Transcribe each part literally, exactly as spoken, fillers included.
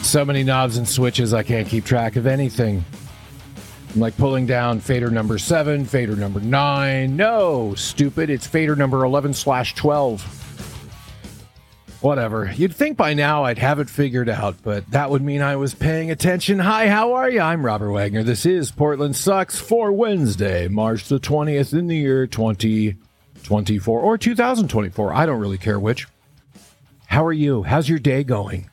So many knobs and switches, I can't keep track of anything. I'm like pulling down fader number seven, fader number nine. No, stupid, it's fader number eleven slash twelve. Whatever. You'd think by now I'd have it figured out, but that would mean I was paying attention. Hi, how are you? I'm Robert Wagner. This is Portland Sucks for Wednesday, March the twentieth in the year twenty twenty-four or two thousand twenty-four. I don't really care which. How are you? How's your day going?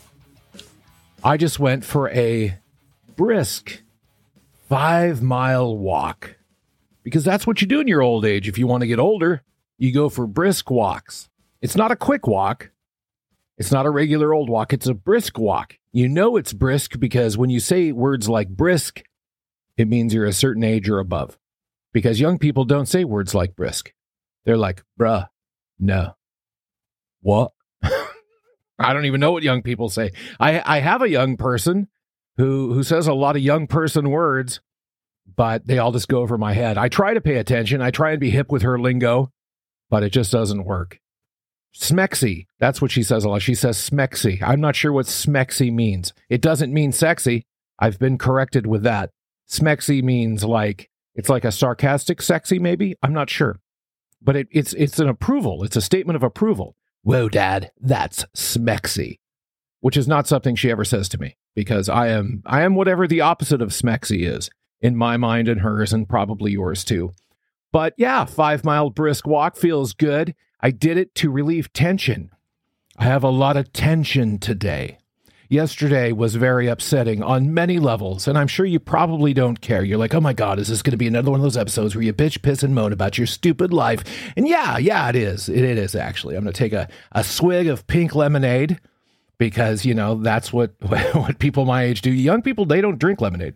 I just went for a brisk five-mile walk because that's what you do in your old age. If you want to get older, you go for brisk walks. It's not a quick walk. It's not a regular old walk. It's a brisk walk. You know it's brisk because when you say words like brisk, it means you're a certain age or above. Because young people don't say words like brisk. They're like, bruh, no. What? I don't even know what young people say. I, I have a young person who, who says a lot of young person words, but they all just go over my head. I try to pay attention. I try and be hip with her lingo, but it just doesn't work. Smexy. That's what she says a lot. She says smexy. I'm not sure what smexy means. It doesn't mean sexy. I've been corrected with that. Smexy means like, it's like a sarcastic sexy, maybe? I'm not sure. But it, it's it's an approval. It's a statement of approval. Whoa, Dad, that's smexy. Which is not something she ever says to me, because I am I am whatever the opposite of smexy is, in my mind and hers, and probably yours too. But yeah, five-mile brisk walk feels good. I did it to relieve tension. I have a lot of tension today. Yesterday was very upsetting on many levels, and I'm sure you probably don't care. You're like, oh my God, is this going to be another one of those episodes where you bitch, piss, and moan about your stupid life? And yeah, yeah, it is. It, it is, actually. I'm going to take a, a swig of pink lemonade because, you know, that's what, what people my age do. Young people, they don't drink lemonade.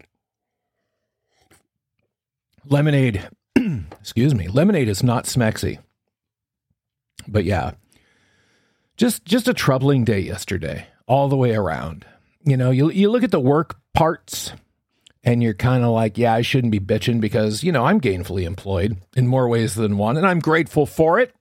Lemonade, excuse me, lemonade is not smexy. But yeah, just just a troubling day yesterday. All the way around. You know, you you look at the work parts and you're kind of like, yeah, I shouldn't be bitching because, you know, I'm gainfully employed in more ways than one, and I'm grateful for it.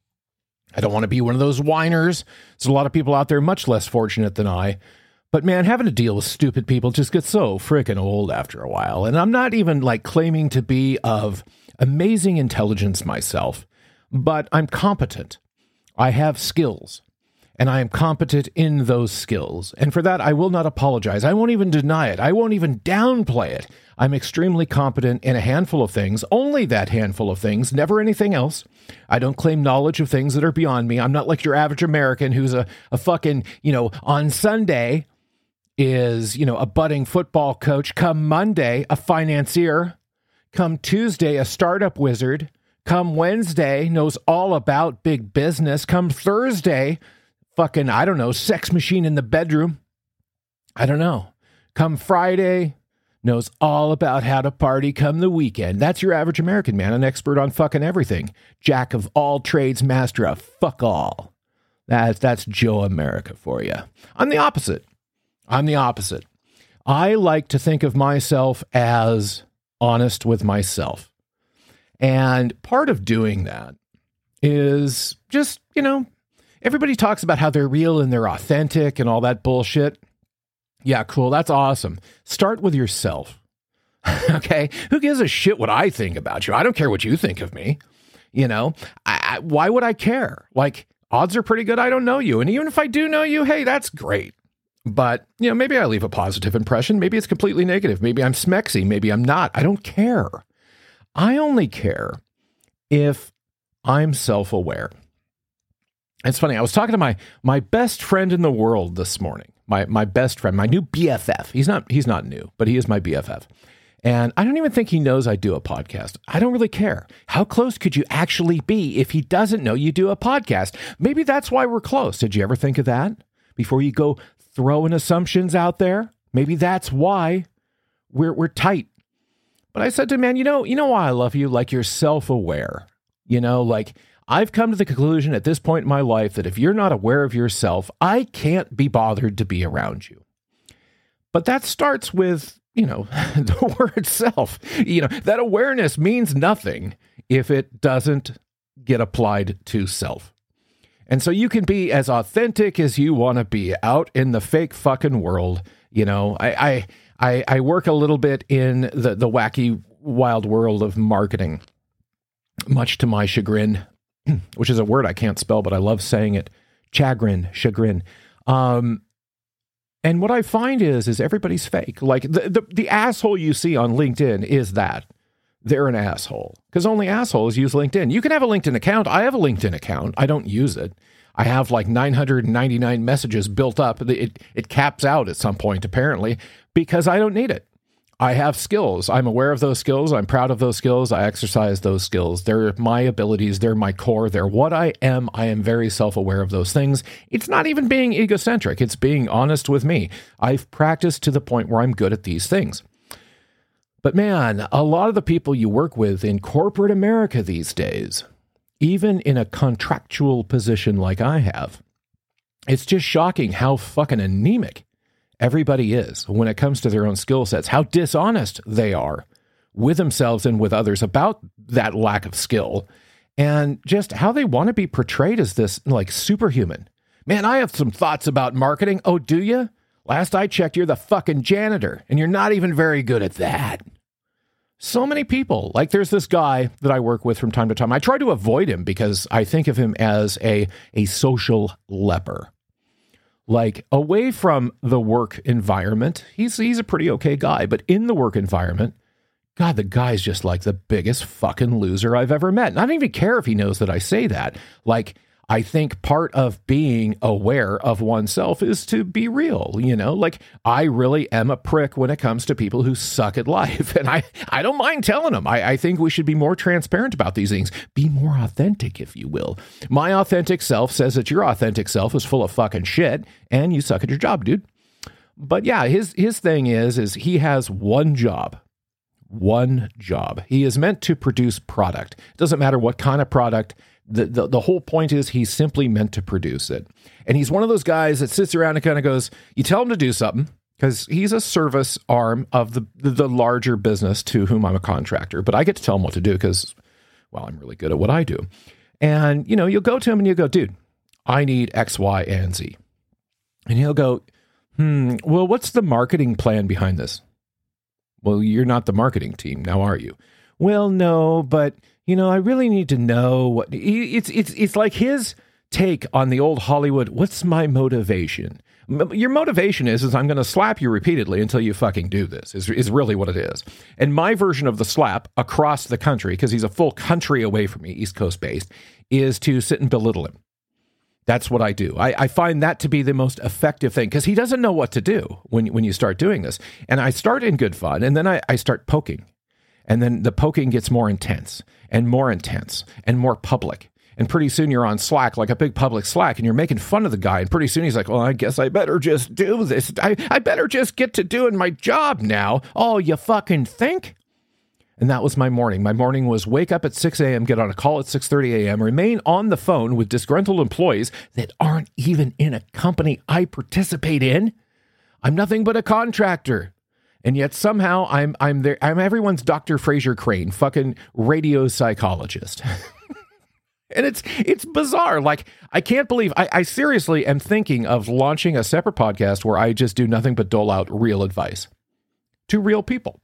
I don't want to be one of those whiners. There's a lot of people out there much less fortunate than I. But man, having to deal with stupid people just gets so freaking old after a while. And I'm not even like claiming to be of amazing intelligence myself, but I'm competent. I have skills. And I am competent in those skills. And for that, I will not apologize. I won't even deny it. I won't even downplay it. I'm extremely competent in a handful of things, only that handful of things, never anything else. I don't claim knowledge of things that are beyond me. I'm not like your average American who's a, a fucking, you know, on Sunday is, you know, a budding football coach. Come Monday, a financier. Come Tuesday, a startup wizard. Come Wednesday, knows all about big business. Come Thursday, fucking, I don't know, sex machine in the bedroom. I don't know. Come Friday, knows all about how to party. Come the weekend. That's your average American, man. An expert on fucking everything. Jack of all trades, master of fuck all. That's, that's Joe America for you. I'm the opposite. I'm the opposite. I like to think of myself as honest with myself. And part of doing that is just, you know, everybody talks about how they're real and they're authentic and all that bullshit. Yeah, cool. That's awesome. Start with yourself. Okay? Who gives a shit what I think about you? I don't care what you think of me. You know, I, I, why would I care? Like, odds are pretty good I don't know you. And even if I do know you, hey, that's great. But, you know, maybe I leave a positive impression. Maybe it's completely negative. Maybe I'm smexy. Maybe I'm not. I don't care. I only care if I'm self-aware. It's funny. I was talking to my my best friend in the world this morning. My my best friend, my new B F F. He's not he's not new, but he is my B F F. And I don't even think he knows I do a podcast. I don't really care. How close could you actually be if he doesn't know you do a podcast? Maybe that's why we're close. Did you ever think of that? Before you go throwing assumptions out there? Maybe that's why we're we're tight. But I said to him, man, you know, you know why I love you? Like, you're self-aware. You know, like, I've come to the conclusion at this point in my life that if you're not aware of yourself, I can't be bothered to be around you. But that starts with, you know, the word self. You know, that awareness means nothing if it doesn't get applied to self. And so you can be as authentic as you want to be out in the fake fucking world. You know, I, I, I, I work a little bit in the, the wacky, wild world of marketing, much to my chagrin, which is a word I can't spell, but I love saying it. Chagrin, chagrin. Um, and what I find is, is everybody's fake. Like the, the, the asshole you see on LinkedIn is that. They're an asshole. Because only assholes use LinkedIn. You can have a LinkedIn account. I have a LinkedIn account. I don't use it. I have like nine hundred ninety-nine messages built up. It, it caps out at some point, apparently, because I don't need it. I have skills. I'm aware of those skills. I'm proud of those skills. I exercise those skills. They're my abilities. They're my core. They're what I am. I am very self-aware of those things. It's not even being egocentric. It's being honest with me. I've practiced to the point where I'm good at these things. But man, a lot of the people you work with in corporate America these days, even in a contractual position like I have, it's just shocking how fucking anemic everybody is when it comes to their own skill sets, how dishonest they are with themselves and with others about that lack of skill, and just how they want to be portrayed as this like superhuman. Man, I have some thoughts about marketing. Oh, do you? Last I checked, you're the fucking janitor, and you're not even very good at that. So many people, like there's this guy that I work with from time to time. I try to avoid him because I think of him as a, a social leper. Like away from the work environment, he's he's a pretty okay guy, but in the work environment, God, the guy's just like the biggest fucking loser I've ever met. And I don't even care if he knows that I say that. Like, I think part of being aware of oneself is to be real, you know, like I really am a prick when it comes to people who suck at life. And I, I don't mind telling them. I, I think we should be more transparent about these things. Be more authentic, if you will. My authentic self says that your authentic self is full of fucking shit and you suck at your job, dude. But yeah, his, his thing is, is he has one job. One job. He is meant to produce product. It doesn't matter what kind of product. The, the the whole point is he's simply meant to produce it. And he's one of those guys that sits around and kind of goes, you tell him to do something, because he's a service arm of the, the, the larger business to whom I'm a contractor. But I get to tell him what to do because, well, I'm really good at what I do. And, you know, you'll go to him and you go, dude, I need X, Y, and Z. And he'll go, hmm, well, what's the marketing plan behind this? Well, you're not the marketing team, now are you? Well, no, but... You know, I really need to know what it's it's it's like his take on the old Hollywood. What's my motivation? Your motivation is, is I'm going to slap you repeatedly until you fucking do this is, is really what it is. And my version of the slap across the country, because he's a full country away from me, East Coast based, is to sit and belittle him. That's what I do. I, I find that to be the most effective thing because he doesn't know what to do when, when you start doing this. And I start in good fun and then I, I start poking. And then the poking gets more intense and more intense and more public. And pretty soon you're on Slack, like a big public Slack, and you're making fun of the guy. And pretty soon he's like, well, I guess I better just do this. I, I better just get to doing my job now. Oh, you fucking think? And that was my morning. My morning was wake up at six a.m., get on a call at six thirty a.m., remain on the phone with disgruntled employees that aren't even in a company I participate in. I'm nothing but a contractor. And yet somehow I'm I'm there. I'm everyone's Doctor Fraser Crane, fucking radio psychologist. And it's it's bizarre. Like, I can't believe I, I seriously am thinking of launching a separate podcast where I just do nothing but dole out real advice to real people.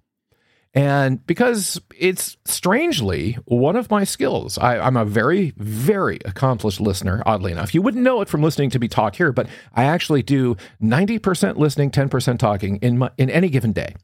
And because it's strangely one of my skills. I, I'm a very, very accomplished listener, oddly enough. You wouldn't know it from listening to me talk here, but I actually do ninety percent listening, ten percent talking in my, in any given day.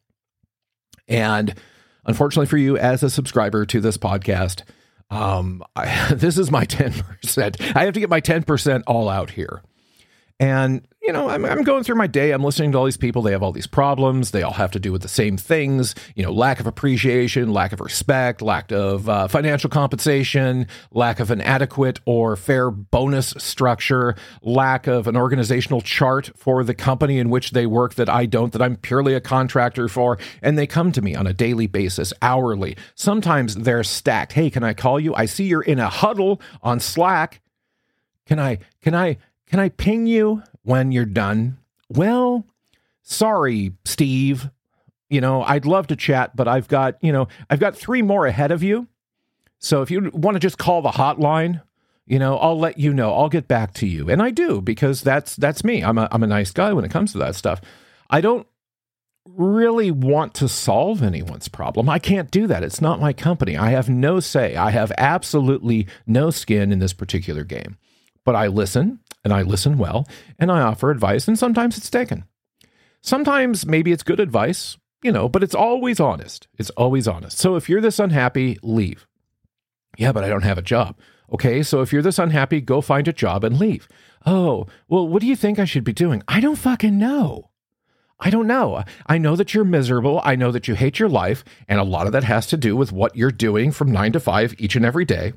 And unfortunately for you as a subscriber to this podcast, um, I, this is my ten percent. I have to get my ten percent all out here. And, you know, I'm, I'm going through my day. I'm listening to all these people. They have all these problems. They all have to do with the same things, you know, lack of appreciation, lack of respect, lack of uh, financial compensation, lack of an adequate or fair bonus structure, lack of an organizational chart for the company in which they work that I don't, that I'm purely a contractor for. And they come to me on a daily basis, hourly. Sometimes they're stacked. Hey, can I call you? I see you're in a huddle on Slack. Can I, can I, Can I ping you when you're done? Well, sorry, Steve. You know, I'd love to chat, but I've got, you know, I've got three more ahead of you. So if you want to just call the hotline, You know, I'll let you know. I'll get back to you. And I do, because that's that's me. I'm a, I'm a nice guy when it comes to that stuff. I don't really want to solve anyone's problem. I can't do that. It's not my company. I have no say. I have absolutely no skin in this particular game. But I listen, and I listen well, and I offer advice, and sometimes it's taken. Sometimes maybe it's good advice, you know, but it's always honest. It's always honest. So if you're this unhappy, leave. Yeah, but I don't have a job. Okay, so if you're this unhappy, go find a job and leave. Oh, well, what do you think I should be doing? I don't fucking know. I don't know. I know that you're miserable. I know that you hate your life. And a lot of that has to do with what you're doing from nine to five each and every day.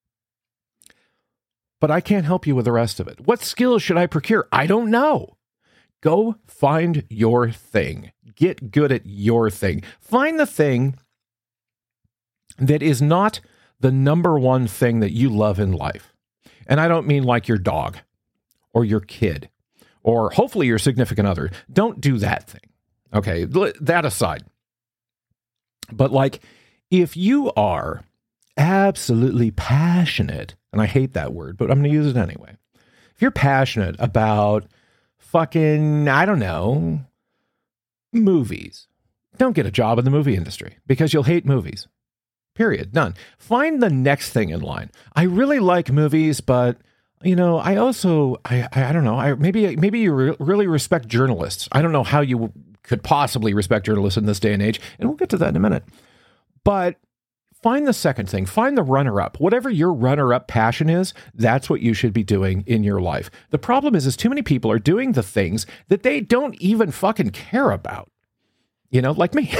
But I can't help you with the rest of it. What skills should I procure? I don't know. Go find your thing. Get good at your thing. Find the thing that is not the number one thing that you love in life. And I don't mean like your dog or your kid or hopefully your significant other. Don't do that thing. Okay, that aside. But like, if you are absolutely passionate, and I hate that word, but I'm going to use it anyway. If you're passionate about fucking, I don't know, movies, don't get a job in the movie industry because you'll hate movies. Period. Done. Find the next thing in line. I really like movies, but you know, I also, I, I, I don't know, I maybe, maybe you re- really respect journalists. I don't know how you could possibly respect journalists in this day and age, and we'll get to that in a minute. But find the second thing. Find the runner-up. Whatever your runner-up passion is, that's what you should be doing in your life. The problem is, is too many people are doing the things that they don't even fucking care about. You know, like me.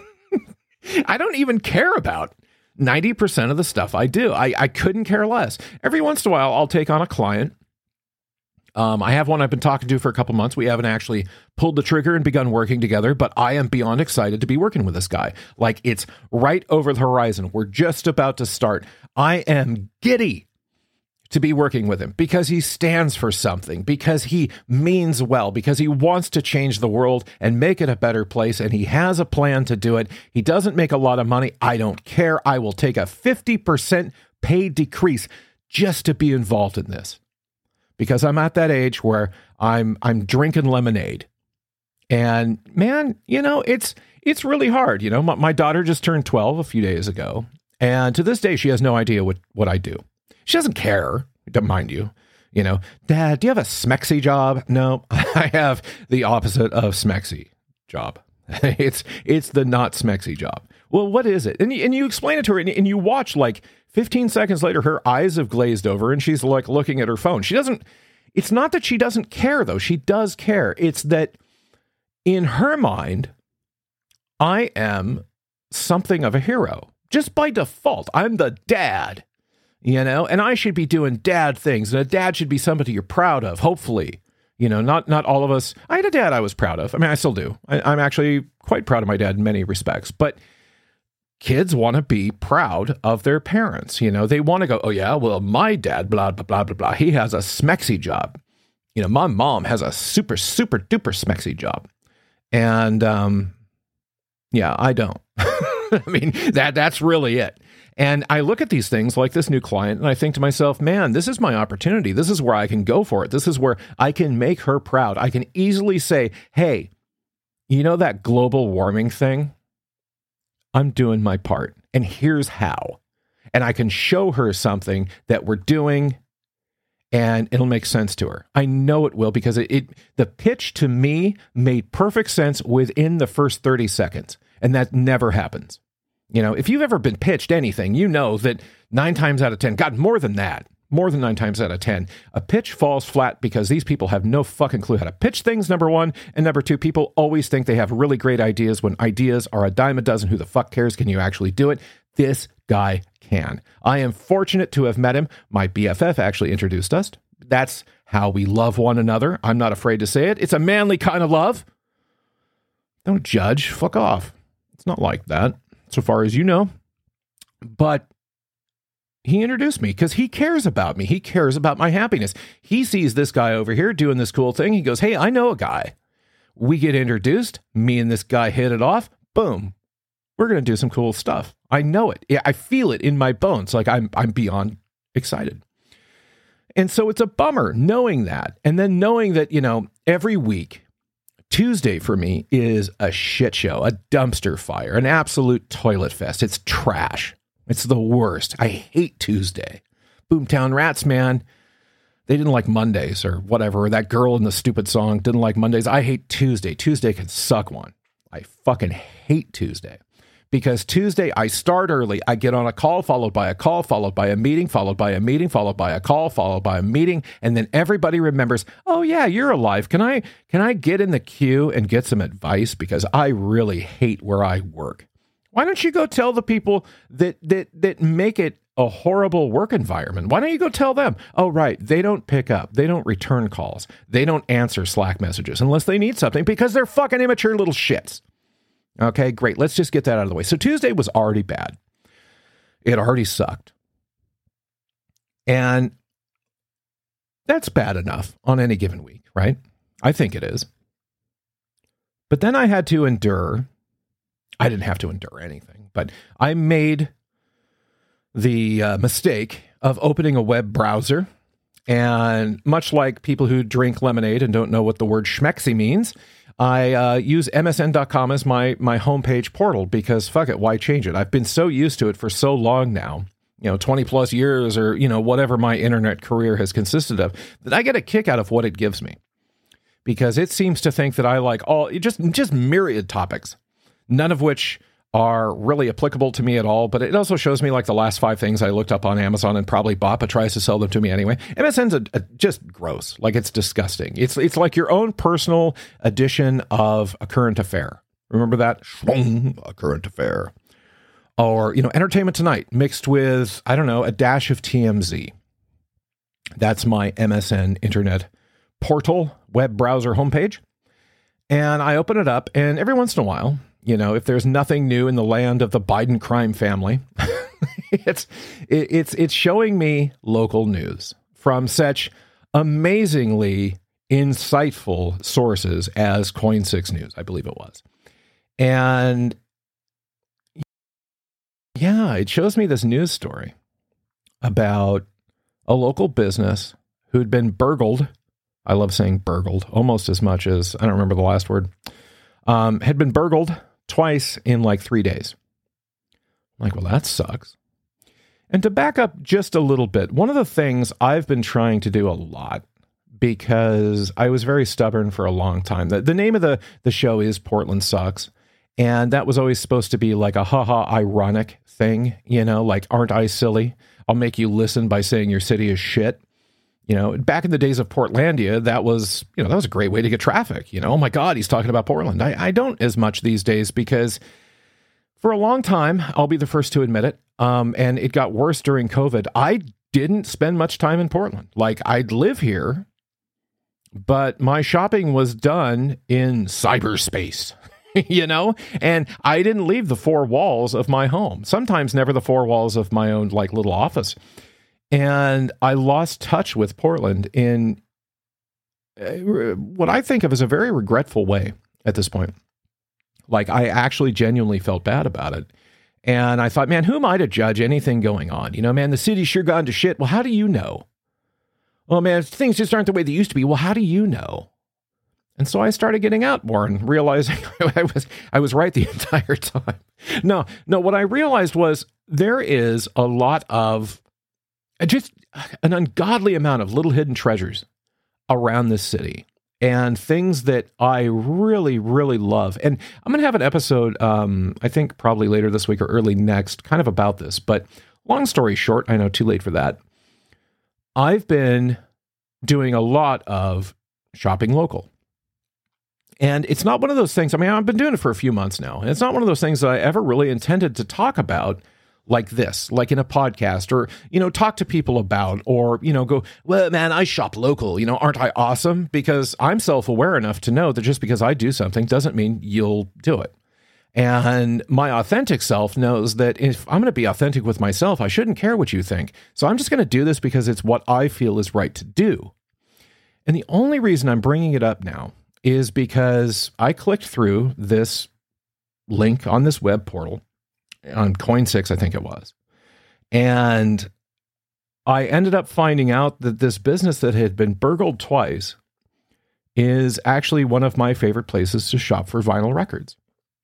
I don't even care about ninety percent of the stuff I do. I, I couldn't care less. Every once in a while, I'll take on a client. Um, I have one I've been talking to for a couple months. We haven't actually pulled the trigger and begun working together, but I am beyond excited to be working with this guy. Like, it's right over the horizon. We're just about to start. I am giddy to be working with him because he stands for something, because he means well, because he wants to change the world and make it a better place, and he has a plan to do it. He doesn't make a lot of money. I don't care. I will take a fifty percent pay decrease just to be involved in this, because I'm at that age where I'm I'm drinking lemonade. And man, you know, it's it's really hard. You know, my, my daughter just turned twelve a few days ago, and to this day, she has no idea what, what I do. She doesn't care, don't mind you. You know, Dad, do you have a smexy job? No, I have the opposite of smexy job. it's it's the not smexy job. Well, what is it? And you, and you explain it to her, and, and you watch like fifteen seconds later, her eyes have glazed over, and she's like looking at her phone. She doesn't, it's not that she doesn't care, though. She does care. It's that in her mind, I am something of a hero. Just by default, I'm the dad. You know, and I should be doing dad things, and a dad should be somebody you're proud of, hopefully. You know, not not all of us. I had a dad I was proud of. I mean, I still do. I, I'm actually quite proud of my dad in many respects. But kids want to be proud of their parents. You know, they want to go, oh, yeah, well, my dad, blah, blah, blah, blah, blah. He has a smexy job. You know, my mom has a super, super duper smexy job. And, um, yeah, I don't. I mean, that that's really it. And I look at these things like this new client, and I think to myself, man, this is my opportunity. This is where I can go for it. This is where I can make her proud. I can easily say, hey, you know that global warming thing? I'm doing my part, and here's how. And I can show her something that we're doing, and it'll make sense to her. I know it will, because it, it the pitch to me made perfect sense within the first thirty seconds, and that never happens. You know, if you've ever been pitched anything, you know that nine times out of ten, God, more than that, more than nine times out of ten, a pitch falls flat because these people have no fucking clue how to pitch things, number one. And number two, people always think they have really great ideas when ideas are a dime a dozen. Who the fuck cares? Can you actually do it? This guy can. I am fortunate to have met him. My B F F actually introduced us. That's how we love one another. I'm not afraid to say it. It's a manly kind of love. Don't judge. Fuck off. It's not like that, so far as you know. But he introduced me because he cares about me. He cares about my happiness. He sees this guy over here doing this cool thing. He goes, hey, I know a guy. We get introduced. Me and this guy hit it off. Boom. We're going to do some cool stuff. I know it. I feel it in my bones. Like I'm, I'm beyond excited. And so it's a bummer knowing that. And then knowing that, you know, every week, Tuesday for me is a shit show, a dumpster fire, an absolute toilet fest. It's trash. It's the worst. I hate Tuesday. Boomtown Rats, man. They didn't like Mondays or whatever. That girl in the stupid song didn't like Mondays. I hate Tuesday. Tuesday can suck one. I fucking hate Tuesday. Because Tuesday, I start early. I get on a call, followed by a call, followed by a meeting, followed by a meeting, followed by a call, followed by a meeting. And then everybody remembers, oh, yeah, you're alive. Can I can I get in the queue and get some advice? Because I really hate where I work. Why don't you go tell the people that that that make it a horrible work environment? Why don't you go tell them, oh, right, they don't pick up. They don't return calls. They don't answer Slack messages unless they need something because they're fucking immature little shits. Okay, great. Let's just get that out of the way. So Tuesday was already bad. It already sucked. And that's bad enough on any given week, right? I think it is. But then I had to endure, I didn't have to endure anything, but I made the uh, mistake of opening a web browser. And much like people who drink lemonade and don't know what the word schmexy means, I uh, use M S N dot com as my my homepage portal because fuck it, why change it? I've been so used to it for so long now, you know, twenty plus years or, you know, whatever my internet career has consisted of, that I get a kick out of what it gives me. Because it seems to think that I like all, just, just myriad topics, none of which are really applicable to me at all, but it also shows me like the last five things I looked up on Amazon and probably bought, but tries to sell them to me anyway. M S N's a, a, just gross. Like it's disgusting. It's it's like your own personal edition of A Current Affair. Remember that? A Current Affair. Or, you know, Entertainment Tonight mixed with, I don't know, a dash of T M Z. That's my M S N internet portal, web browser homepage. And I open it up, and every once in a while, you know, if there's nothing new in the land of the Biden crime family, it's it, it's it's showing me local news from such amazingly insightful sources as Coin six News, I believe it was. And yeah, it shows me this news story about a local business who'd been burgled. I love saying burgled almost as much as, I don't remember the last word, um, had been burgled twice in like three days. I'm like, well, that sucks. And to back up just a little bit, one of the things I've been trying to do a lot, because I was very stubborn for a long time. The, the name of the, the show is Portland Sucks. And that was always supposed to be like a haha ironic thing, you know, like, aren't I silly? I'll make you listen by saying your city is shit. You know, back in the days of Portlandia, that was, you know, that was a great way to get traffic. You know, oh my God, he's talking about Portland. I, I don't as much these days because for a long time, I'll be the first to admit it, um, and it got worse during COVID. I didn't spend much time in Portland. Like, I'd live here, but my shopping was done in cyberspace, you know, and I didn't leave the four walls of my home, sometimes never the four walls of my own, like, little office. And I lost touch with Portland in what I think of as a very regretful way at this point. Like, I actually genuinely felt bad about it. And I thought, man, who am I to judge anything going on? You know, man, the city's sure gone to shit. Well, how do you know? Well, man, things just aren't the way they used to be. Well, how do you know? And so I started getting out more and realizing I was I was right the entire time. No, no, what I realized was there is a lot of just an ungodly amount of little hidden treasures around this city and things that I really, really love. And I'm going to have an episode, um, I think probably later this week or early next, kind of about this. But long story short, I know too late for that. I've been doing a lot of shopping local. And it's not one of those things, I mean, I've been doing it for a few months now. And it's not one of those things that I ever really intended to talk about like this, like in a podcast, or, you know, talk to people about, or, you know, go, well, man, I shop local, you know, aren't I awesome? Because I'm self-aware enough to know that just because I do something doesn't mean you'll do it. And my authentic self knows that if I'm going to be authentic with myself, I shouldn't care what you think. So I'm just going to do this because it's what I feel is right to do. And the only reason I'm bringing it up now is because I clicked through this link on this web portal on Coin six, I think it was. And I ended up finding out that this business that had been burgled twice is actually one of my favorite places to shop for vinyl records.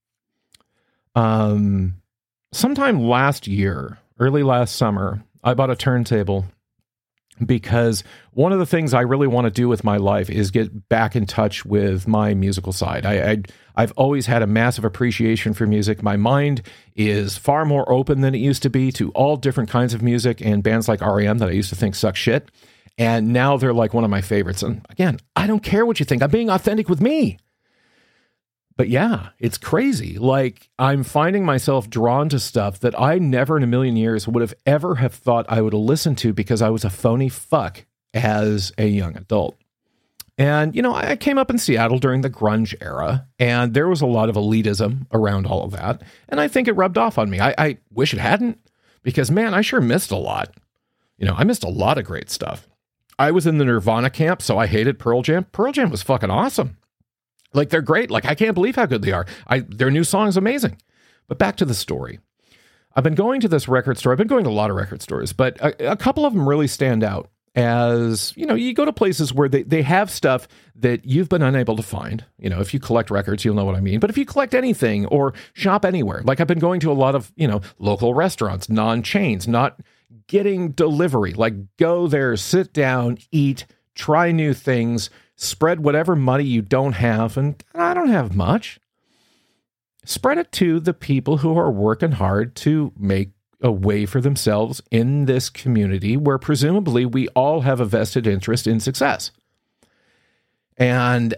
Um, sometime last year, early last summer, I bought a turntable because one of the things I really want to do with my life is get back in touch with my musical side. I, I, I've always had a massive appreciation for music. My mind is far more open than it used to be to all different kinds of music and bands like R E M that I used to think suck shit. And now they're like one of my favorites. And again, I don't care what you think. I'm being authentic with me. But yeah, it's crazy. Like, I'm finding myself drawn to stuff that I never in a million years would have ever have thought I would have listened to because I was a phony fuck as a young adult. And, you know, I came up in Seattle during the grunge era, and there was a lot of elitism around all of that. And I think it rubbed off on me. I, I wish it hadn't, because, man, I sure missed a lot. You know, I missed a lot of great stuff. I was in the Nirvana camp, so I hated Pearl Jam. Pearl Jam was fucking awesome. Like, they're great. Like, I can't believe how good they are. I, their new song is amazing. But back to the story. I've been going to this record store. I've been going to a lot of record stores, but a, a couple of them really stand out as, you know, you go to places where they, they have stuff that you've been unable to find. You know, if you collect records, you'll know what I mean. But if you collect anything or shop anywhere, like I've been going to a lot of, you know, local restaurants, non-chains, not getting delivery, like go there, sit down, eat, try new things, spread whatever money you don't have, and I don't have much. Spread it to the people who are working hard to make a way for themselves in this community where presumably we all have a vested interest in success. And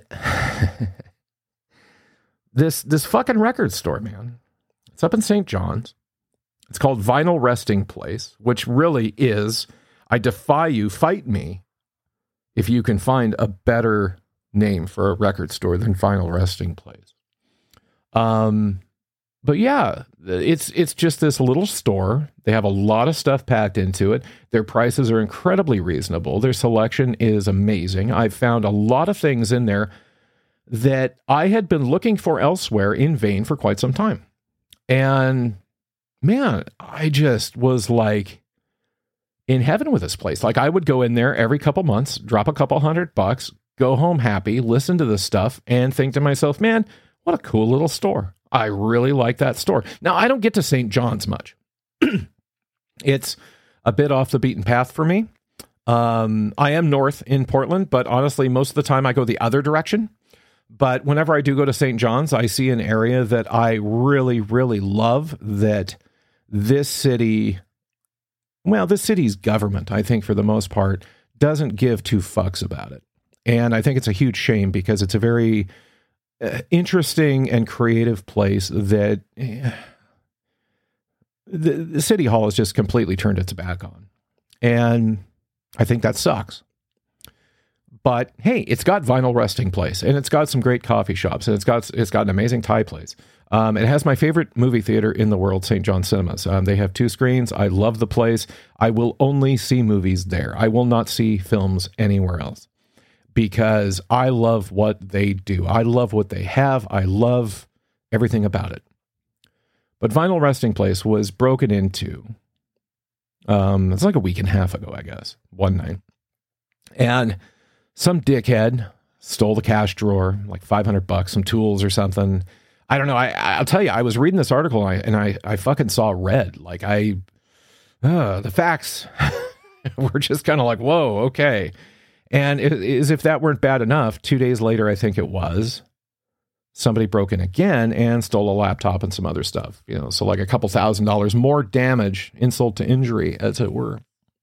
this this fucking record store, man, it's up in Saint John's. It's called Vinyl Resting Place, which really is, I defy you, fight me if you can find a better name for a record store than Vinyl Resting Place. Um, but yeah, it's it's just this little store. They have a lot of stuff packed into it. Their prices are incredibly reasonable. Their selection is amazing. I've found a lot of things in there that I had been looking for elsewhere in vain for quite some time. And man, I just was like in heaven with this place. Like, I would go in there every couple months, drop a couple hundred bucks, go home happy, listen to this stuff, and think to myself, man, what a cool little store. I really like that store. Now, I don't get to Saint John's much. It's a bit off the beaten path for me. Um, I am north in Portland, but honestly, most of the time I go the other direction. But whenever I do go to Saint John's, I see an area that I really, really love, that this city... Well, this city's government, I think, for the most part, doesn't give two fucks about it. And I think it's a huge shame because it's a very uh, interesting and creative place that uh, the, the city hall has just completely turned its back on. And I think that sucks. But hey, it's got Vinyl Resting Place, and it's got some great coffee shops, and it's got it's got an amazing Thai place. Um, it has my favorite movie theater in the world, Saint John Cinemas. Um, they have two screens. I love the place. I will only see movies there. I will not see films anywhere else because I love what they do. I love what they have. I love everything about it. But Vinyl Resting Place was broken into. Um, it's like a week and a half ago, I guess, one night. And some dickhead stole the cash drawer, like five hundred bucks, some tools or something. I don't know. I, I'll tell you, I was reading this article and I, and I, I fucking saw red. Like I, uh, the facts were just kind of like, whoa, okay. And it, as if that weren't bad enough, two days later, I think it was, somebody broke in again and stole a laptop and some other stuff. You know, so like a couple thousand dollars more damage, insult to injury, as it were.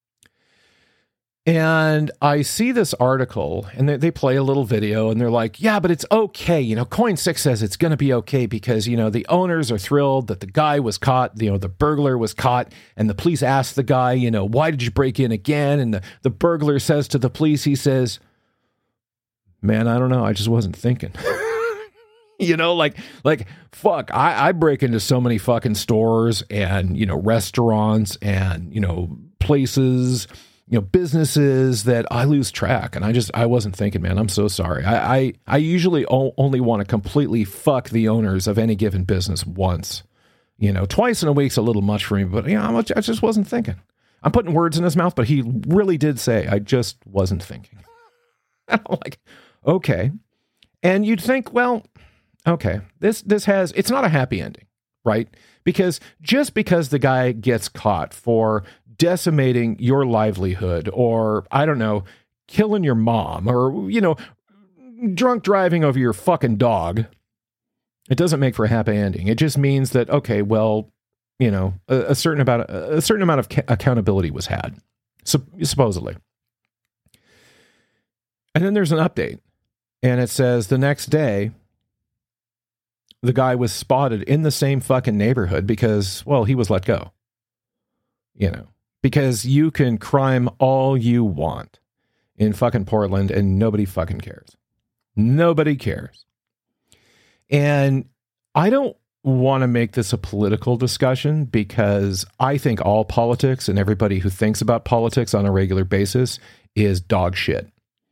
And I see this article and they, they play a little video and they're like, yeah, but it's okay. You know, Coin six says it's going to be okay because, you know, the owners are thrilled that the guy was caught, you know, the burglar was caught, and the police asked the guy, you know, why did you break in again? And the, the burglar says to the police, he says, man, I don't know. I just wasn't thinking. You know, like, like, fuck, I, I break into so many fucking stores and, you know, restaurants and, you know, places, you know, businesses that I lose track. And I just, I wasn't thinking, man, I'm so sorry. I, I, I usually o- only want to completely fuck the owners of any given business once, you know, twice in a week's a little much for me, but you know, I just wasn't thinking. I'm putting words in his mouth, but he really did say, I just wasn't thinking. And I'm like, okay. And you'd think, well, okay, this this has, it's not a happy ending, right? Because just because the guy gets caught for decimating your livelihood or, I don't know, killing your mom or, you know, drunk driving over your fucking dog, it doesn't make for a happy ending. It just means that, okay, well, you know, a, a certain about a certain amount of ca- accountability was had, so, supposedly. And then there's an update, and it says the next day, the guy was spotted in the same fucking neighborhood because, well, he was let go. You know, because you can crime all you want in fucking Portland, and nobody fucking cares. Nobody cares. And I don't want to make this a political discussion because I think all politics and everybody who thinks about politics on a regular basis is dog shit.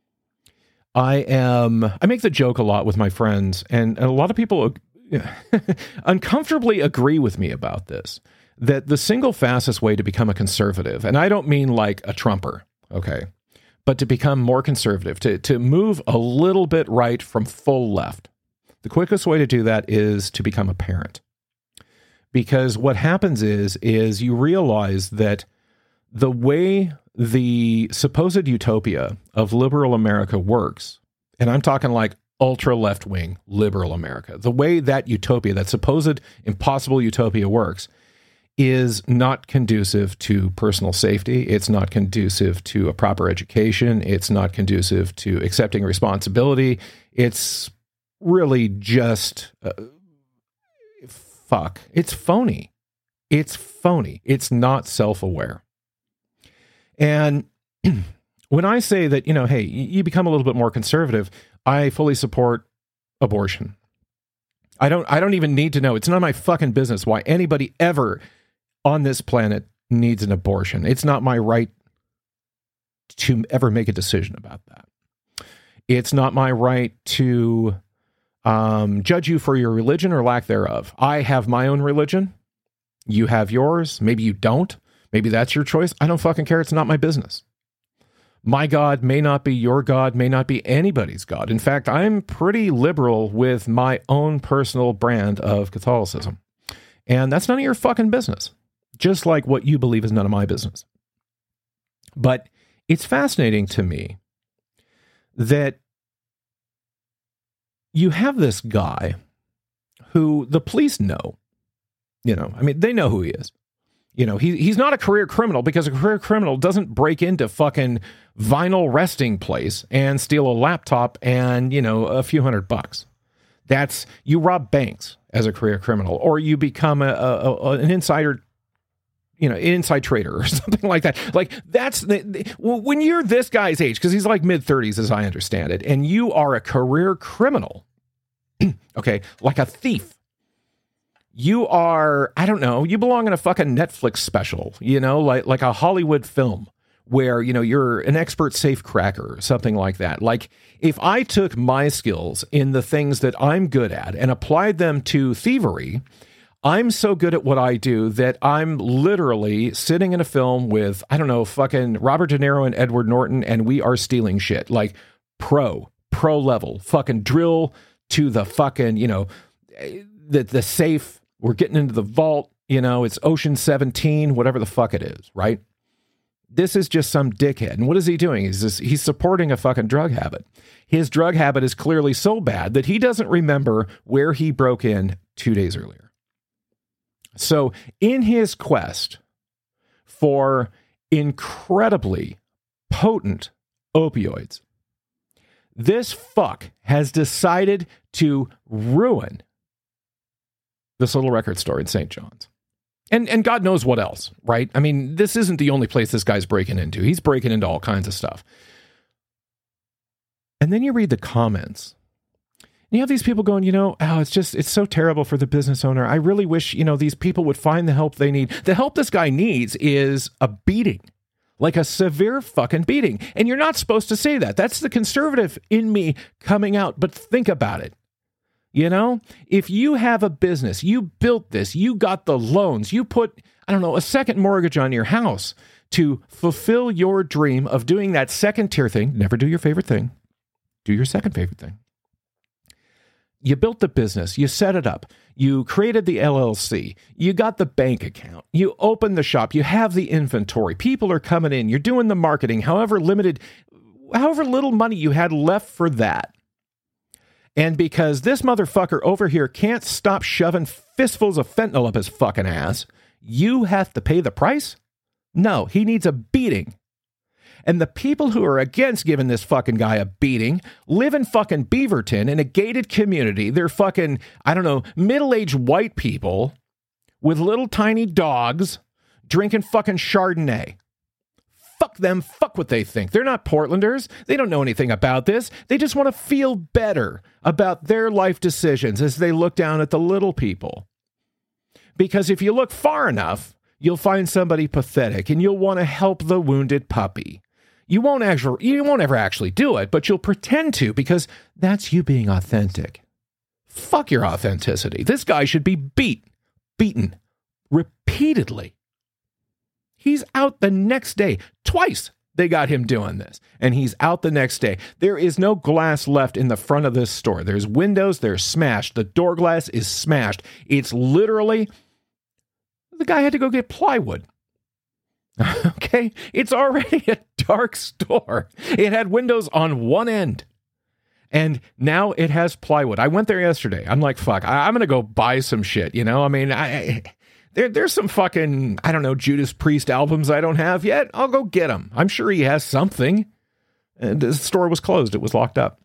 I am, I make the joke a lot with my friends, and a lot of people uncomfortably agree with me about this, that the single fastest way to become a conservative, and I don't mean like a Trumper, okay, but to become more conservative, to, to move a little bit right from full left. The quickest way to do that is to become a parent. Because what happens is, is you realize that the way the supposed utopia of liberal America works, and I'm talking like ultra left-wing liberal America, the way that utopia, that supposed impossible utopia works, is not conducive to personal safety. It's not conducive to a proper education. It's not conducive to accepting responsibility. It's really just, uh, fuck. It's phony. It's phony. It's not self-aware. And when I say that, you know, hey, you become a little bit more conservative, I fully support abortion. I don't, I don't even need to know. It's none of my fucking business why anybody ever on this planet needs an abortion. It's not my right to ever make a decision about that. It's not my right to um, judge you for your religion or lack thereof. I have my own religion. You have yours. Maybe you don't. Maybe that's your choice. I don't fucking care. It's not my business. My God may not be your God, may not be anybody's God. In fact, I'm pretty liberal with my own personal brand of Catholicism. And that's none of your fucking business. Just like what you believe is none of my business. But it's fascinating to me that you have this guy who the police know. You know, I mean, they know who he is. You know, he he's not a career criminal because a career criminal doesn't break into fucking Vinyl resting place and steal a laptop and, you know, a few hundred bucks. That's, you rob banks as a career criminal, or you become a, a, a an insider, you know, inside trader or something like that. Like that's the, the when you're this guy's age, because he's like mid thirties as I understand it, and you are a career criminal, okay, like a thief. You are, I don't know, you belong in a fucking Netflix special, you know, like like a Hollywood film where, you know, you're an expert safe cracker or something like that. Like if I took my skills in the things that I'm good at and applied them to thievery, I'm so good at what I do that I'm literally sitting in a film with, I don't know, fucking Robert De Niro and Edward Norton, and we are stealing shit. Like pro, pro level, fucking drill to the fucking, you know, the, the safe. We're getting into the vault, you know, it's Ocean seventeen, whatever the fuck it is, right? This is just some dickhead. And what is he doing? He's just, he's supporting a fucking drug habit. His drug habit is clearly so bad that he doesn't remember where he broke in two days earlier. So in his quest for incredibly potent opioids, this fuck has decided to ruin this little record store in Saint John's. And and God knows what else, right? I mean, this isn't the only place this guy's breaking into. He's breaking into all kinds of stuff. And then you read the comments. And you have these people going, you know, oh, it's just, it's so terrible for the business owner. I really wish, you know, these people would find the help they need. The help this guy needs is a beating. Like a severe fucking beating. And you're not supposed to say that. That's the conservative in me coming out. But think about it. You know, if you have a business, you built this, you got the loans, you put, I don't know, a second mortgage on your house to fulfill your dream of doing that second tier thing. Never do your favorite thing. Do your second favorite thing. You built the business, you set it up, you created the L L C, you got the bank account, you opened the shop, you have the inventory, people are coming in, you're doing the marketing, however limited, however little money you had left for that. And because this motherfucker over here can't stop shoving fistfuls of fentanyl up his fucking ass, you have to pay the price? No, he needs a beating. And the people who are against giving this fucking guy a beating live in fucking Beaverton in a gated community. They're fucking, I don't know, middle-aged white people with little tiny dogs drinking fucking Chardonnay. Fuck them. Fuck what they think. They're not Portlanders. They don't know anything about this. They just want to feel better about their life decisions as they look down at the little people. Because if you look far enough, you'll find somebody pathetic and you'll want to help the wounded puppy. You won't actually, you won't ever actually do it, but you'll pretend to because that's you being authentic. Fuck your authenticity. This guy should be beat, beaten repeatedly. He's out the next day. Twice they got him doing this, and he's out the next day. There is no glass left in the front of this store. There's windows, they're smashed. The door glass is smashed. It's literally, the guy had to go get plywood. Okay? It's already a dark store. It had windows on one end. And now it has plywood. I went there yesterday. I'm like, fuck, I, I'm going to go buy some shit, you know? I mean, I, I there, there's some fucking, I don't know, Judas Priest albums I don't have yet. I'll go get them. I'm sure he has something. And the store was closed. It was locked up.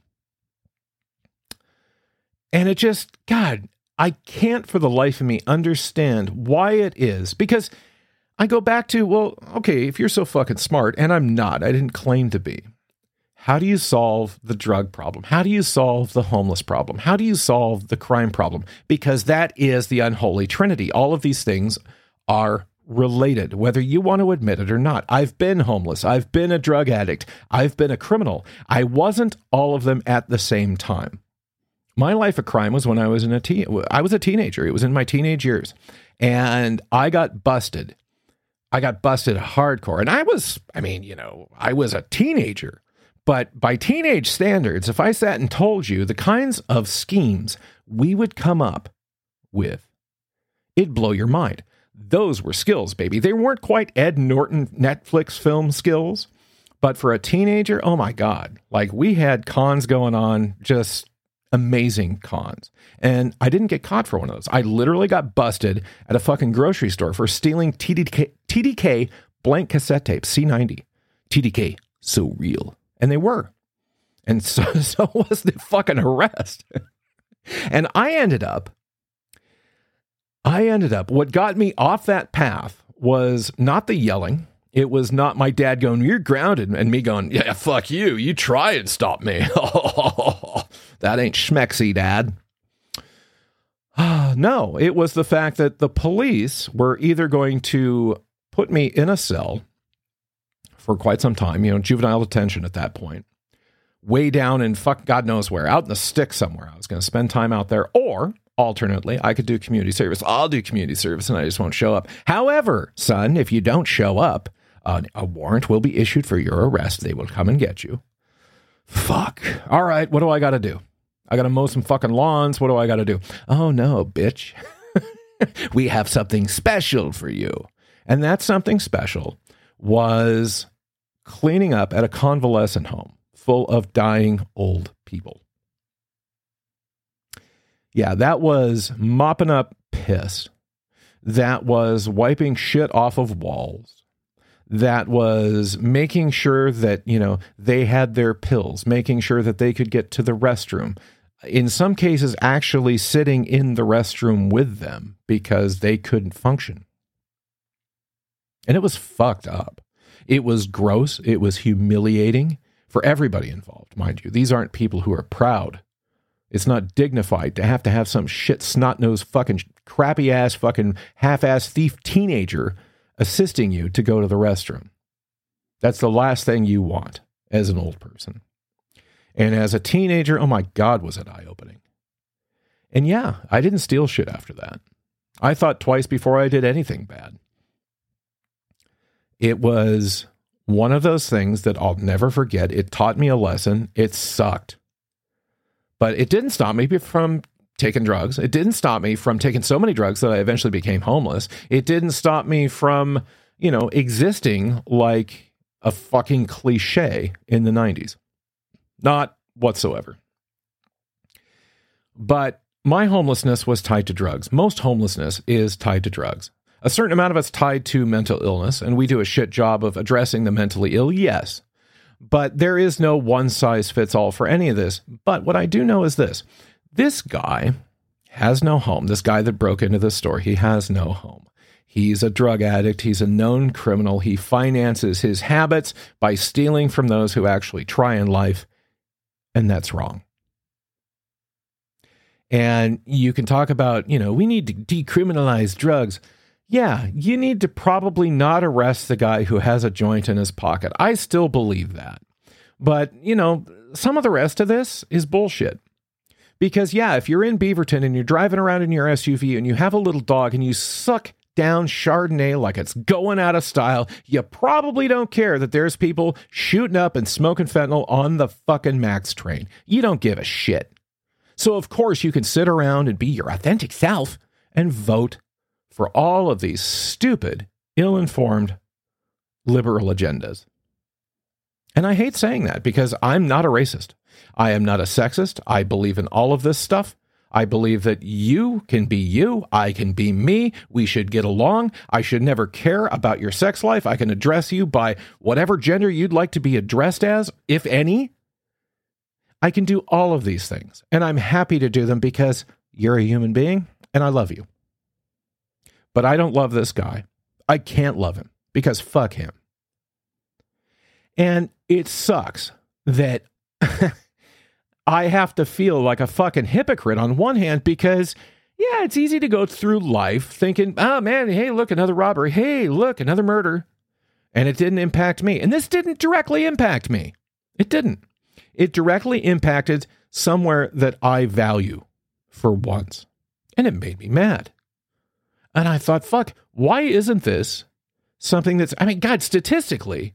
And it just, God, I can't for the life of me understand why it is. Because I go back to, well, okay, if you're so fucking smart, and I'm not, I didn't claim to be. How do you solve the drug problem? How do you solve the homeless problem? How do you solve the crime problem? Because that is the unholy trinity. All of these things are related, whether you want to admit it or not. I've been homeless. I've been a drug addict. I've been a criminal. I wasn't all of them at the same time. My life of crime was when I was in a teen. I was a teenager. It was in my teenage years, and I got busted. I got busted hardcore, and I was, I mean, you know, I was a teenager. But by teenage standards, if I sat and told you the kinds of schemes we would come up with, it'd blow your mind. Those were skills, baby. They weren't quite Ed Norton Netflix film skills, but for a teenager, oh my God. Like, we had cons going on, just amazing cons. And I didn't get caught for one of those. I literally got busted at a fucking grocery store for stealing T D K, T D K blank cassette tapes, C ninety. T D K, so real. And they were. And so, so was the fucking arrest. And I ended up, I ended up, what got me off that path was not the yelling. It was not my dad going, you're grounded, and me going, yeah, fuck you. You try and stop me. That ain't schmexy, Dad. No, it was the fact that the police were either going to put me in a cell for quite some time, you know, juvenile detention at that point, way down in fuck God knows where, out in the sticks somewhere. I was going to spend time out there, or alternately, I could do community service. I'll do community service and I just won't show up. However, son, if you don't show up, uh, a warrant will be issued for your arrest. They will come and get you. Fuck. All right, what do I got to do? I got to mow some fucking lawns. What do I got to do? Oh, no, bitch. We have something special for you. And that something special was cleaning up at a convalescent home full of dying old people. Yeah, that was mopping up piss. That was wiping shit off of walls. That was making sure that, you know, they had their pills, making sure that they could get to the restroom. In some cases, actually sitting in the restroom with them because they couldn't function. And it was fucked up. It was gross. It was humiliating for everybody involved, mind you. These aren't people who are proud. It's not dignified to have to have some shit snot-nosed fucking crappy-ass fucking half-ass thief teenager assisting you to go to the restroom. That's the last thing you want as an old person. And as a teenager, oh my God, was it eye-opening. And yeah, I didn't steal shit after that. I thought twice before I did anything bad. It was one of those things that I'll never forget. It taught me a lesson. It sucked. But it didn't stop me from taking drugs. It didn't stop me from taking so many drugs that I eventually became homeless. It didn't stop me from, you know, existing like a fucking cliche in the nineties. Not whatsoever. But my homelessness was tied to drugs. Most homelessness is tied to drugs. A certain amount of it's tied to mental illness, and we do a shit job of addressing the mentally ill, yes. But there is no one size fits all for any of this. But what I do know is this. This guy has no home. This guy that broke into the store, he has no home. He's a drug addict. He's a known criminal. He finances his habits by stealing from those who actually try in life, and that's wrong. And you can talk about, you know, we need to decriminalize drugs. Yeah, you need to probably not arrest the guy who has a joint in his pocket. I still believe that. But, you know, some of the rest of this is bullshit. Because, yeah, if you're in Beaverton and you're driving around in your S U V and you have a little dog and you suck down Chardonnay like it's going out of style, you probably don't care that there's people shooting up and smoking fentanyl on the fucking Max train. You don't give a shit. So, of course, you can sit around and be your authentic self and vote for all of these stupid, ill-informed liberal agendas. And I hate saying that because I'm not a racist. I am not a sexist. I believe in all of this stuff. I believe that you can be you. I can be me. We should get along. I should never care about your sex life. I can address you by whatever gender you'd like to be addressed as, if any. I can do all of these things, and I'm happy to do them because you're a human being, and I love you. But I don't love this guy. I can't love him because fuck him. And it sucks that I have to feel like a fucking hypocrite on one hand because, yeah, it's easy to go through life thinking, oh man, hey, look, another robbery. Hey, look, another murder. And it didn't impact me. And this didn't directly impact me. It didn't. It directly impacted somewhere that I value for once. And it made me mad. And I thought, fuck, why isn't this something that's, I mean, God, statistically,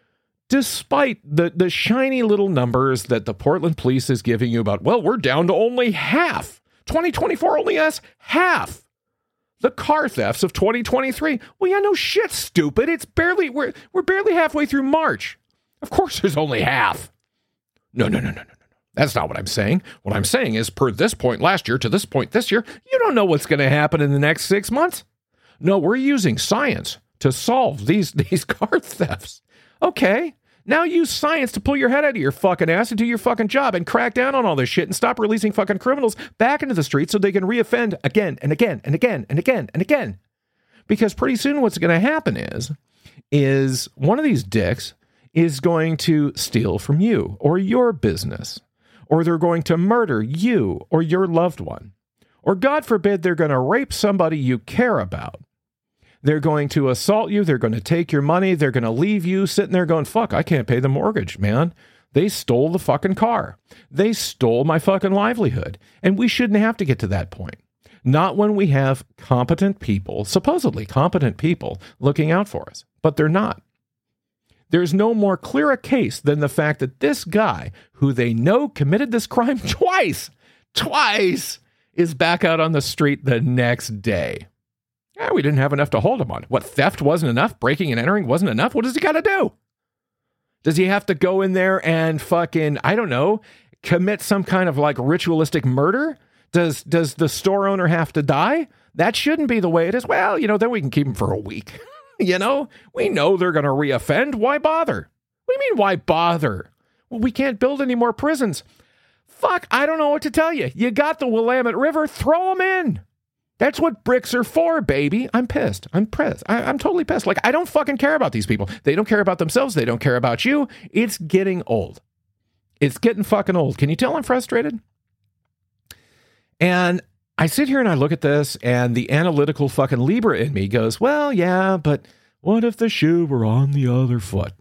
despite the, the shiny little numbers that the Portland police is giving you about, well, we're down to only half. twenty twenty-four only has half the car thefts of twenty twenty-three. Well, yeah, no shit, stupid. It's barely, we're, we're barely halfway through March. Of course there's only half. No, no, no, no, no, no. That's not what I'm saying. What I'm saying is, per this point last year to this point this year, you don't know what's going to happen in the next six months. No, we're using science to solve these, these car thefts. Okay, now use science to pull your head out of your fucking ass and do your fucking job and crack down on all this shit and stop releasing fucking criminals back into the streets so they can reoffend again and again and again and again and again. Because pretty soon what's going to happen is, is one of these dicks is going to steal from you or your business, or they're going to murder you or your loved one, or God forbid, they're going to rape somebody you care about. They're going to assault you. They're going to take your money. They're going to leave you sitting there going, fuck, I can't pay the mortgage, man. They stole the fucking car. They stole my fucking livelihood. And we shouldn't have to get to that point. Not when we have competent people, supposedly competent people, looking out for us. But they're not. There's no more clear a case than the fact that this guy, who they know committed this crime twice, twice, is back out on the street the next day. Yeah, we didn't have enough to hold him on. What, theft wasn't enough? Breaking and entering wasn't enough? What does he got to do? Does he have to go in there and fucking, I don't know, commit some kind of like ritualistic murder? Does does the store owner have to die? That shouldn't be the way it is. Well, you know, then we can keep him for a week. You know, we know they're going to reoffend. Why bother? What do you mean, why bother? Well, we can't build any more prisons. Fuck, I don't know what to tell you. You got the Willamette River, throw them in. That's what bricks are for, baby. I'm pissed. I'm pissed. I, I'm totally pissed. Like, I don't fucking care about these people. They don't care about themselves. They don't care about you. It's getting old. It's getting fucking old. Can you tell I'm frustrated? And I sit here and I look at this, and the analytical fucking Libra in me goes, well, yeah, but what if the shoe were on the other foot?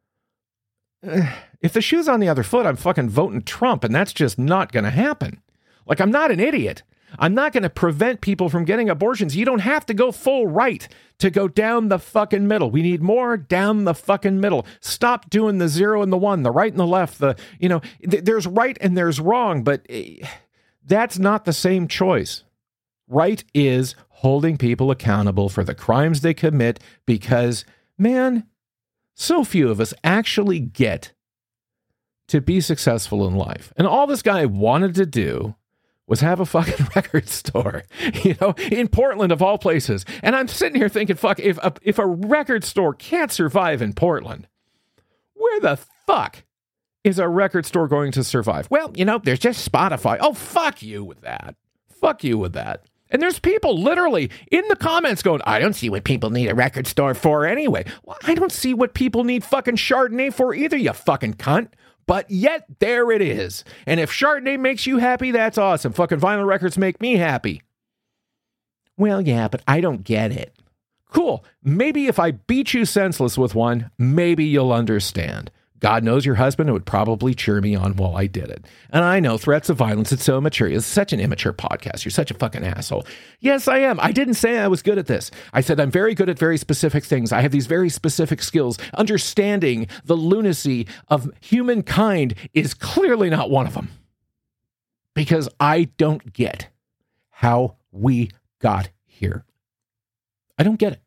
If the shoe's on the other foot, I'm fucking voting Trump, and that's just not going to happen. Like, I'm not an idiot. I'm not going to prevent people from getting abortions. You don't have to go full right to go down the fucking middle. We need more down the fucking middle. Stop doing the zero and the one, the right and the left. The, you know, th- there's right and there's wrong, but uh, that's not the same choice. Right is holding people accountable for the crimes they commit because, man, so few of us actually get to be successful in life. And all this guy wanted to do was have a fucking record store, you know, in Portland of all places. And I'm sitting here thinking, fuck, if a, if a record store can't survive in Portland, where the fuck is a record store going to survive? Well, you know, there's just Spotify. Oh, fuck you with that. Fuck you with that. And there's people literally in the comments going, I don't see what people need a record store for anyway. Well, I don't see what people need fucking Chardonnay for either, you fucking cunt. But yet, there it is. And if Chardonnay makes you happy, that's awesome. Fucking vinyl records make me happy. Well, yeah, but I don't get it. Cool. Maybe if I beat you senseless with one, maybe you'll understand. God knows your husband would probably cheer me on while I did it. And I know threats of violence, it's so immature. It's such an immature podcast. You're such a fucking asshole. Yes, I am. I didn't say I was good at this. I said I'm very good at very specific things. I have these very specific skills. Understanding the lunacy of humankind is clearly not one of them. Because I don't get how we got here. I don't get it.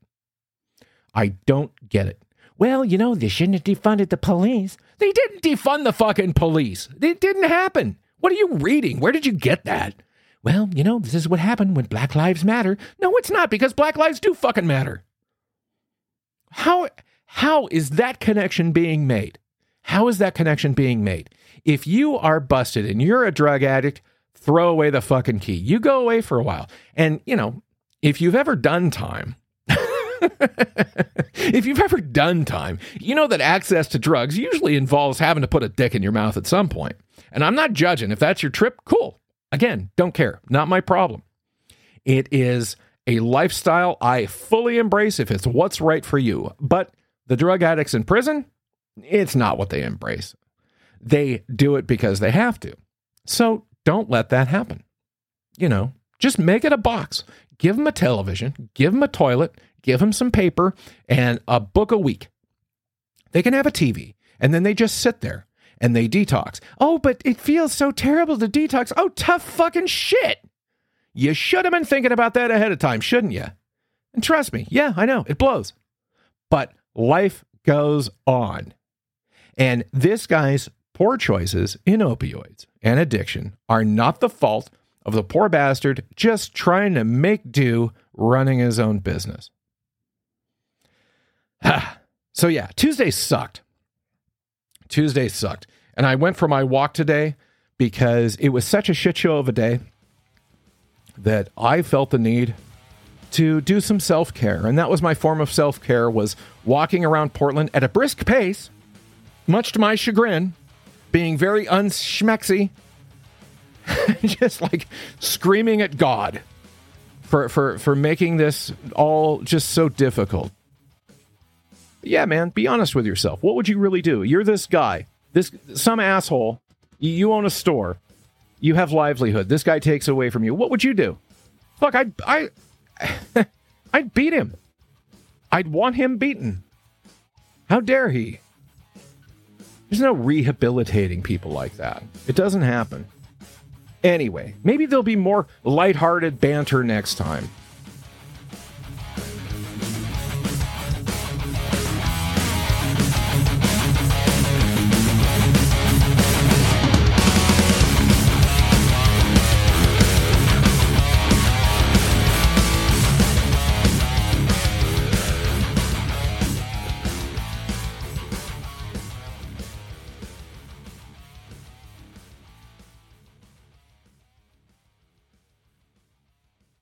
I don't get it. Well, you know, they shouldn't have defunded the police. They didn't defund the fucking police. It didn't happen. What are you reading? Where did you get that? Well, you know, this is what happened when Black Lives Matter. No, it's not, because Black lives do fucking matter. How, how is that connection being made? How is that connection being made? If you are busted and you're a drug addict, throw away the fucking key. You go away for a while. And, you know, if you've ever done time, if you've ever done time, you know that access to drugs usually involves having to put a dick in your mouth at some point. And I'm not judging. If that's your trip, cool. Again, don't care. Not my problem. It is a lifestyle I fully embrace if it's what's right for you. But the drug addicts in prison, it's not what they embrace. They do it because they have to. So don't let that happen. You know, just make it a box. Give them a television. Give them a toilet. Give them some paper and a book a week. They can have a T V, and then they just sit there and they detox. Oh, but it feels so terrible to detox. Oh, tough fucking shit. You should have been thinking about that ahead of time, shouldn't you? And trust me, yeah, I know, it blows. But life goes on. And this guy's poor choices in opioids and addiction are not the fault of the poor bastard just trying to make do running his own business. So yeah, Tuesday sucked. Tuesday sucked. And I went for my walk today because it was such a shit show of a day that I felt the need to do some self-care. And that was my form of self-care, was walking around Portland at a brisk pace, much to my chagrin, being very unschmexy, just like screaming at God for, for, for making this all just so difficult. Yeah, man, be honest with yourself. What would you really do? You're this guy, this some asshole. You own a store. You have livelihood. This guy takes away from you. What would you do? Fuck, I'd, I, I'd beat him. I'd want him beaten. How dare he? There's no rehabilitating people like that. It doesn't happen. Anyway, maybe there'll be more lighthearted banter next time.